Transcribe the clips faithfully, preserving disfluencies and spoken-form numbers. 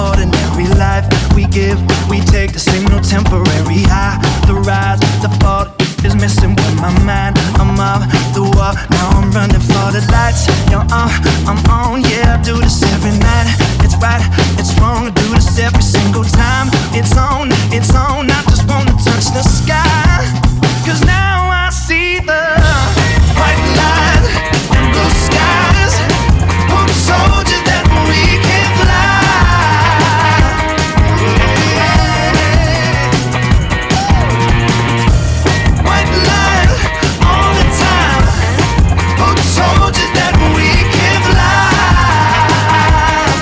ordinary life. We give, we take, this ain't no temporary high. The rise, the fall is missing with my mind. I'm off the wall, now I'm running for the lights. Yo, uh, I'm on, yeah, I do this every night. It's right, it's wrong, I do this every single time. It's on, it's on, I just wanna touch the sky. Cause now I see the white light and blue skies. Who told you that we can fly? White light all the time. Who told you that we can fly?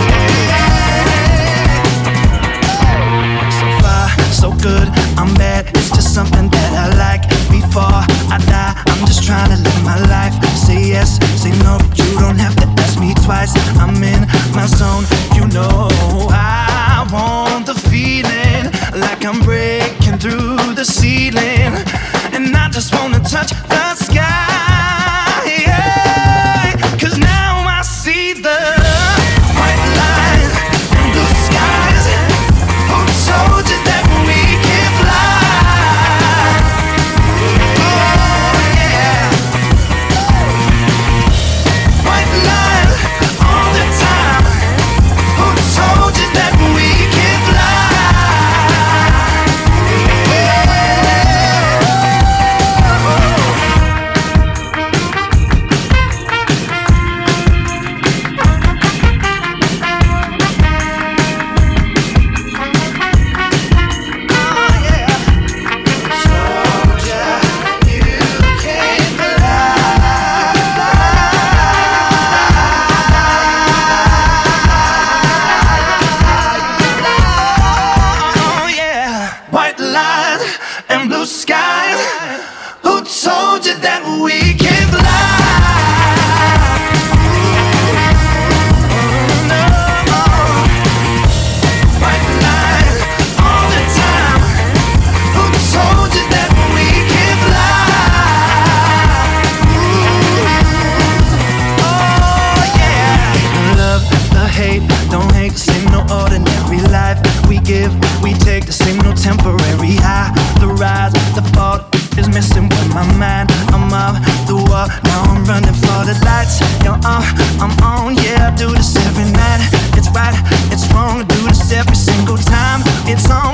So far, so good, I'm bad. It's just something that I like. Before I die, I'm just trying to live my life. Say yes, say no, you don't have to ask me twice. I'm in my zone, you know I want the feeling like I'm breaking through the ceiling. And I just wanna touch the sky, yeah. Cause now I see the white line and blue skies. Who told you that we can fly? Temporary high, the rise, the fall is messing with my mind. I'm off the wall, now I'm running for the lights. Yo, uh, I'm on, yeah, I do this every night. It's right, it's wrong, I do this every single time. It's on.